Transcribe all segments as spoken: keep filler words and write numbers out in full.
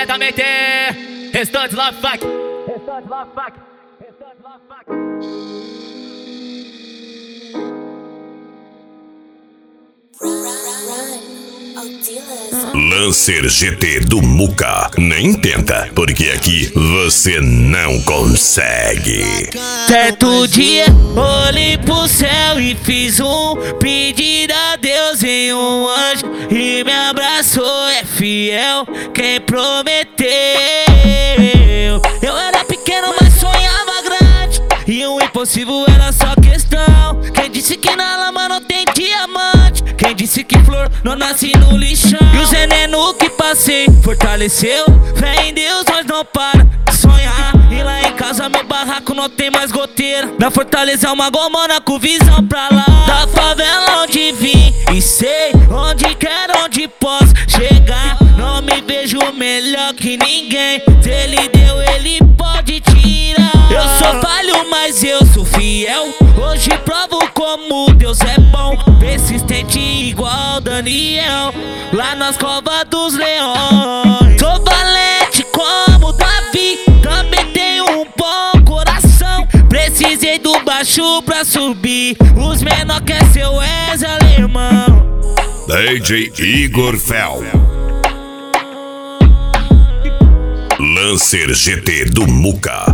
diretamente. Restante Love Fuck. Restante Love Fuck. Restante Love Fuck. Lancer G T do Muca. Nem tenta, porque aqui você não consegue. Certo dia, olhei pro céu e fiz um pedido a Deus em um anjo e me abraçou, é fiel quem prometeu. Eu era pequeno, mas sonhava grande, e o impossível era só questão. Quem disse que na lama não tem diamante? Quem disse que flor não nasce no lixão? E o veneno que passei fortaleceu. Fé em Deus, nós não para de sonhar. E lá em casa meu barraco não tem mais goteira. Na Fortaleza é uma gomona com visão pra lá. Da favela onde vim e sei onde quero, onde posso chegar. Não me vejo melhor que ninguém. Se ele deu, ele pode tirar. Eu sou falho, mas eu sou fiel. Hoje provo como Deus é bom. Persistente igual Daniel, lá nas covas dos leões. Sou valente como Davi, também tenho um bom coração. Precisei do baixo pra subir, os menor quer ser o ex alemão. D J Igor Fel. Lancer G T do Muca.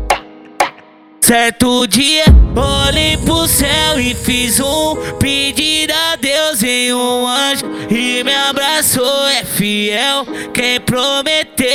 Certo dia, olhei pro céu e fiz um pedido a Deus em um anjo e me abraçou, é fiel quem prometeu.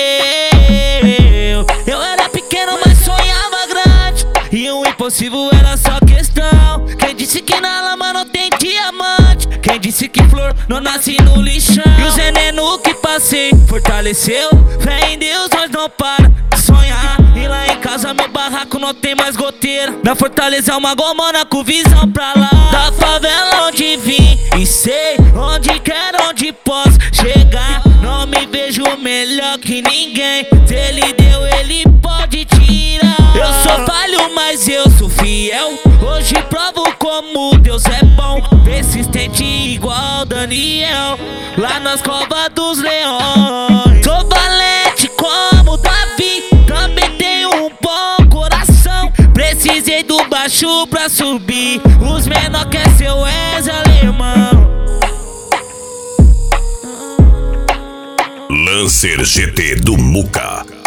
Eu era pequeno, mas sonhava grande, e o impossível era só questão. Quem disse que na lama não tem diamante? Quem disse que flor não nasce no lixão? E o veneno que passei fortaleceu. Fé em Deus, nós não para de sonhar. E lá em casa meu barraco não tem mais goteira. Na Fortaleza é uma gomona com visão pra lá. Da favela onde vim e sei onde quero, onde posso chegar. Não me vejo melhor que ninguém. Se ele deu, ele pode tirar. Eu sou falho, mas eu sou fiel. Hoje provo como Deus é bom. Persistente igual Daniel, lá nas covas dos leões. Sou valente como Davi, também tenho um bom coração. Precisei do baixo pra subir, os menor quer ser o ex alemão. Lancer G T do Muca.